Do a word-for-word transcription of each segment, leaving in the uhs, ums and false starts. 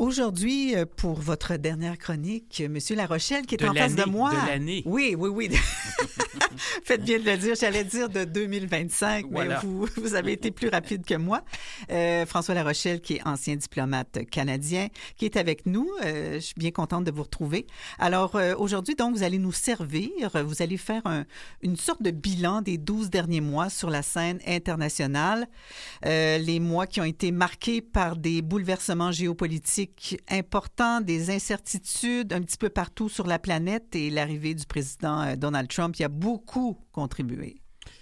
aujourd'hui, pour votre dernière chronique, M. Larochelle, qui est de en face de moi. De l'année. Oui, oui, oui. Faites bien de le dire. J'allais dire de deux mille vingt-cinq, voilà. Mais vous, vous avez été plus rapide que moi. Euh, François Larochelle, qui est ancien diplomate canadien, qui est avec nous. Euh, je suis bien contente de vous retrouver. Alors, euh, aujourd'hui, donc, vous allez nous servir. Vous allez faire un, une sorte de bilan des douze derniers mois sur la scène internationale. Euh, les mois qui ont été marqués par des bouleversements géopolitiques importants, des incertitudes un petit peu partout sur la planète et l'arrivée du président Donald Trump y a beaucoup contribué.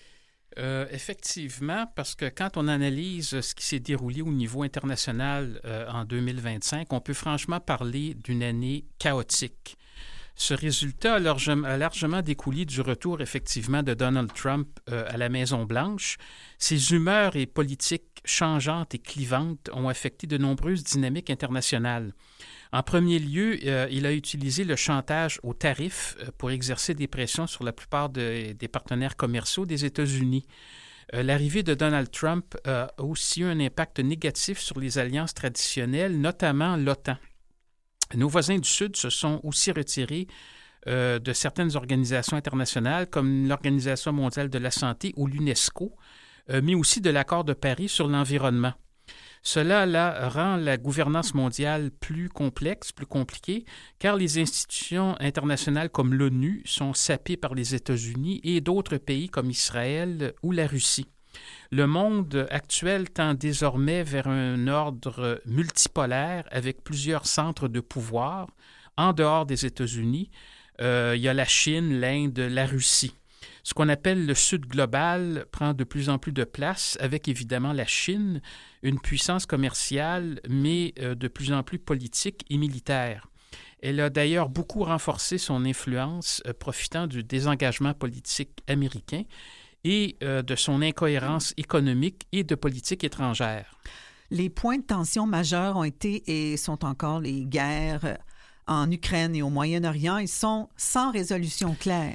Euh, effectivement, parce que quand on analyse ce qui s'est déroulé au niveau international euh, en deux mille vingt-cinq, on peut franchement parler d'une année chaotique. Ce résultat a largement, a largement découlé du retour, effectivement, de Donald Trump euh, à la Maison-Blanche. Ses humeurs et politiques changeantes et clivantes ont affecté de nombreuses dynamiques internationales. En premier lieu, euh, il a utilisé le chantage aux tarifs euh, pour exercer des pressions sur la plupart de, des partenaires commerciaux des États-Unis. Euh, l'arrivée de Donald Trump euh, a aussi eu un impact négatif sur les alliances traditionnelles, notamment l'OTAN. Nos voisins du Sud se sont aussi retirés euh, de certaines organisations internationales comme l'Organisation mondiale de la santé ou l'UNESCO, euh, mais aussi de l'Accord de Paris sur l'environnement. Cela là, rend la gouvernance mondiale plus complexe, plus compliquée, car les institutions internationales comme l'ONU sont sapées par les États-Unis et d'autres pays comme Israël ou la Russie. Le monde actuel tend désormais vers un ordre multipolaire avec plusieurs centres de pouvoir. En dehors des États-Unis, euh, il y a la Chine, l'Inde, la Russie. Ce qu'on appelle le Sud global prend de plus en plus de place avec évidemment la Chine, une puissance commerciale, mais euh, de plus en plus politique et militaire. Elle a d'ailleurs beaucoup renforcé son influence, euh, profitant du désengagement politique américain et euh, de son incohérence économique et de politique étrangère. Les points de tension majeurs ont été et sont encore les guerres en Ukraine et au Moyen-Orient. Ils sont sans résolution claire.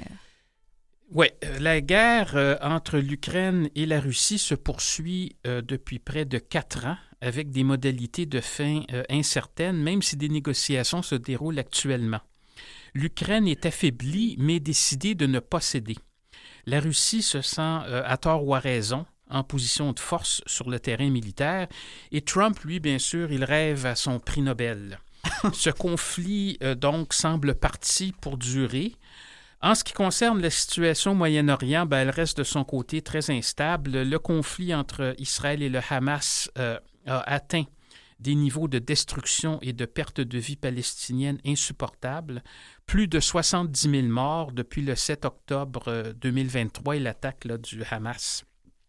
Oui, la guerre euh, entre l'Ukraine et la Russie se poursuit euh, depuis près de quatre ans avec des modalités de fin euh, incertaines, même si des négociations se déroulent actuellement. L'Ukraine est affaiblie, mais décidée de ne pas céder. La Russie se sent, euh, à tort ou à raison, en position de force sur le terrain militaire, et Trump, lui, bien sûr, il rêve à son prix Nobel. Ce conflit, euh, donc, semble parti pour durer. En ce qui concerne la situation au Moyen-Orient, ben, elle reste de son côté très instable. Le conflit entre Israël et le Hamas euh, a atteint des niveaux de destruction et de perte de vie palestinienne insupportables. Plus de soixante-dix mille morts depuis le sept octobre deux mille vingt-trois et l'attaque là, du Hamas.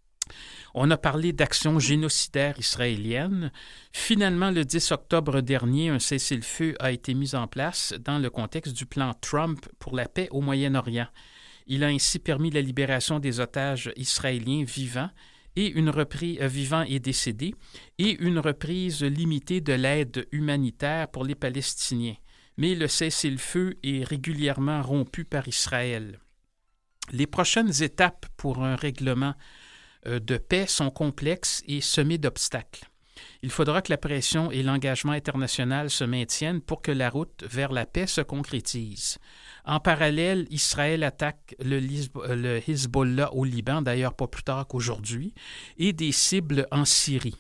On a parlé d'actions génocidaires israéliennes. Finalement, le dix octobre dernier, un cessez-le-feu a été mis en place dans le contexte du plan Trump pour la paix au Moyen-Orient. Il a ainsi permis la libération des otages israéliens vivants et une reprise euh, vivants et décédés et une reprise limitée de l'aide humanitaire pour les Palestiniens. Mais le cessez-le-feu est régulièrement rompu par Israël. Les prochaines étapes pour un règlement de paix sont complexes et semées d'obstacles. Il faudra que la pression et l'engagement international se maintiennent pour que la route vers la paix se concrétise. En parallèle, Israël attaque le, le Hezbollah au Liban, d'ailleurs pas plus tard qu'aujourd'hui, et des cibles en Syrie.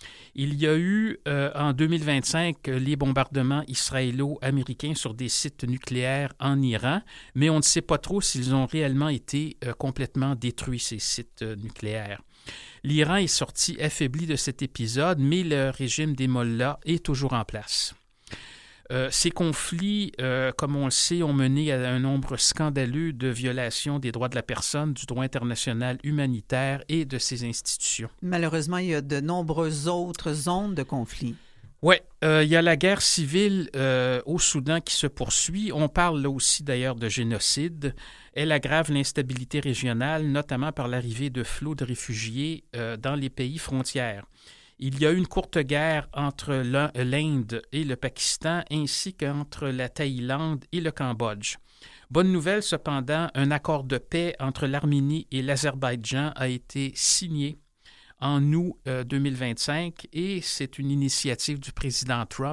Il y a eu euh, en deux mille vingt-cinq les bombardements israélo-américains sur des sites nucléaires en Iran, mais on ne sait pas trop s'ils ont réellement été euh, complètement détruits, ces sites euh, nucléaires. L'Iran est sorti affaibli de cet épisode, mais le régime des mollahs est toujours en place. Euh, ces conflits, euh, comme on le sait, ont mené à un nombre scandaleux de violations des droits de la personne, du droit international humanitaire et de ses institutions. Malheureusement, il y a de nombreuses autres zones de conflit. Oui, euh, il y a la guerre civile euh, au Soudan qui se poursuit. On parle là aussi d'ailleurs de génocide. Elle aggrave l'instabilité régionale, notamment par l'arrivée de flots de réfugiés euh, dans les pays frontières. Il y a eu une courte guerre entre l'Inde et le Pakistan, ainsi qu'entre la Thaïlande et le Cambodge. Bonne nouvelle, cependant, un accord de paix entre l'Arménie et l'Azerbaïdjan a été signé en août euh, deux mille vingt-cinq et c'est une initiative du président Trump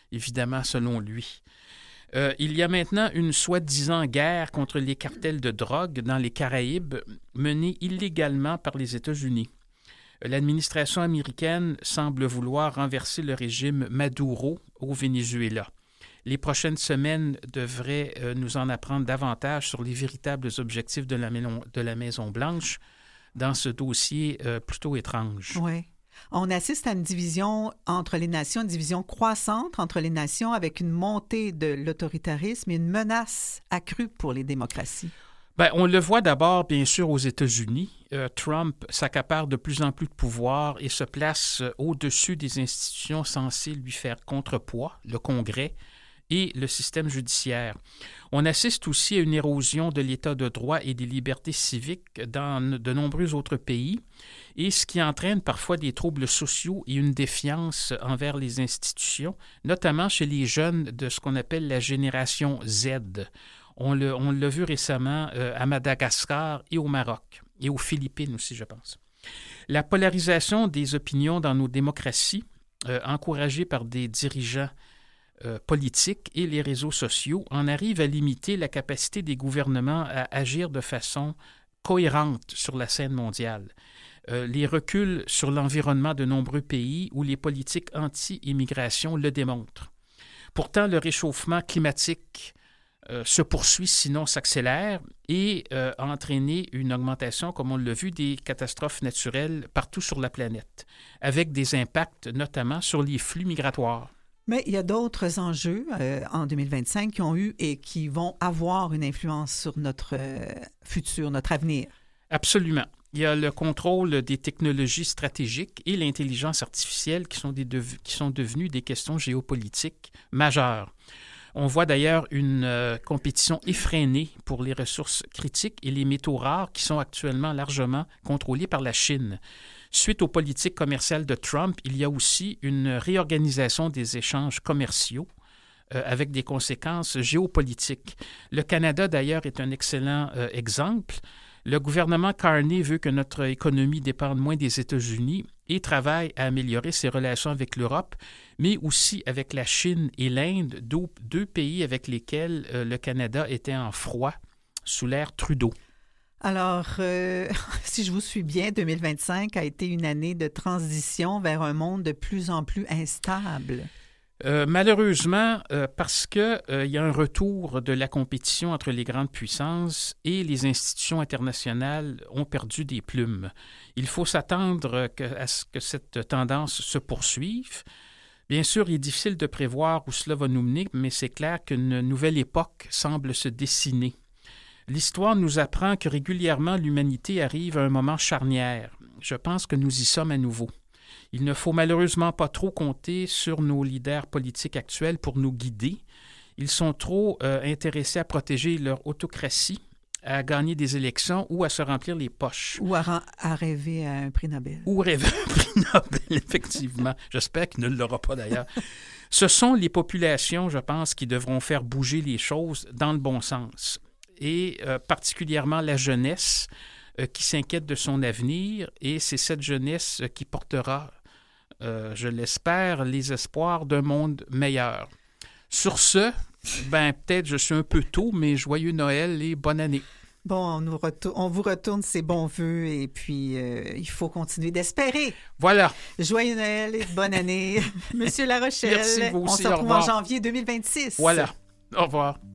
évidemment, selon lui. Euh, il y a maintenant une soi-disant guerre contre les cartels de drogue dans les Caraïbes menée illégalement par les États-Unis. L'administration américaine semble vouloir renverser le régime Maduro au Venezuela. Les prochaines semaines devraient euh, nous en apprendre davantage sur les véritables objectifs de la, de la Maison-Blanche dans ce dossier euh, plutôt étrange. Oui. On assiste à une division entre les nations, une division croissante entre les nations avec une montée de l'autoritarisme et une menace accrue pour les démocraties. Bien, on le voit d'abord, bien sûr, aux États-Unis. Euh, Trump s'accapare de plus en plus de pouvoir et se place euh, au-dessus des institutions censées lui faire contrepoids, le Congrès et le système judiciaire. On assiste aussi à une érosion de l'état de droit et des libertés civiques dans de nombreux autres pays, et ce qui entraîne parfois des troubles sociaux et une défiance envers les institutions, notamment chez les jeunes de ce qu'on appelle la génération Z. On, le, on l'a vu récemment euh, à Madagascar et au Maroc, et aux Philippines aussi, je pense. La polarisation des opinions dans nos démocraties, euh, encouragée par des dirigeants euh, politiques et les réseaux sociaux, en arrive à limiter la capacité des gouvernements à agir de façon cohérente sur la scène mondiale. Euh, les reculs sur l'environnement de nombreux pays où les politiques anti-immigration le démontrent. Pourtant, le réchauffement climatique Euh, se poursuit, sinon s'accélère, et euh, a entraîné une augmentation, comme on l'a vu, des catastrophes naturelles partout sur la planète, avec des impacts notamment sur les flux migratoires. Mais il y a d'autres enjeux euh, en deux mille vingt-cinq qui ont eu et qui vont avoir une influence sur notre euh, futur, notre avenir. Absolument. Il y a le contrôle des technologies stratégiques et l'intelligence artificielle qui sont, des dev- qui sont devenues des questions géopolitiques majeures. On voit d'ailleurs une euh, compétition effrénée pour les ressources critiques et les métaux rares qui sont actuellement largement contrôlés par la Chine. Suite aux politiques commerciales de Trump, il y a aussi une réorganisation des échanges commerciaux euh, avec des conséquences géopolitiques. Le Canada, d'ailleurs, est un excellent euh, exemple. Le gouvernement Carney veut que notre économie dépende moins des États-Unis et travaille à améliorer ses relations avec l'Europe, mais aussi avec la Chine et l'Inde, deux, deux pays avec lesquels euh, le Canada était en froid sous l'ère Trudeau. Alors, euh, si je vous suis bien, deux mille vingt-cinq a été une année de transition vers un monde de plus en plus instable. Euh, malheureusement, euh, parce qu'il euh, y a un retour de la compétition entre les grandes puissances et les institutions internationales ont perdu des plumes. Il faut s'attendre que, à ce que cette tendance se poursuive. Bien sûr, il est difficile de prévoir où cela va nous mener, mais c'est clair qu'une nouvelle époque semble se dessiner. L'histoire nous apprend que régulièrement l'humanité arrive à un moment charnière. Je pense que nous y sommes à nouveau. Il ne faut malheureusement pas trop compter sur nos leaders politiques actuels pour nous guider. Ils sont trop euh, intéressés à protéger leur autocratie, à gagner des élections ou à se remplir les poches. Ou à, à rêver à un prix Nobel. Ou rêver à un prix Nobel, effectivement. J'espère qu'il ne l'aura pas d'ailleurs. Ce sont les populations, je pense, qui devront faire bouger les choses dans le bon sens. Et euh, particulièrement la jeunesse euh, qui s'inquiète de son avenir. Et c'est cette jeunesse qui portera, euh, je l'espère, les espoirs d'un monde meilleur. Sur ce, ben peut-être je suis un peu tôt, mais joyeux Noël et bonne année. Bon, on, nous retourne, on vous retourne ces bons vœux et puis euh, il faut continuer d'espérer. Voilà. Joyeux Noël et bonne année. Monsieur La Rochelle, merci, vous aussi, on se retrouve en janvier deux mille vingt-six. Voilà. Au revoir.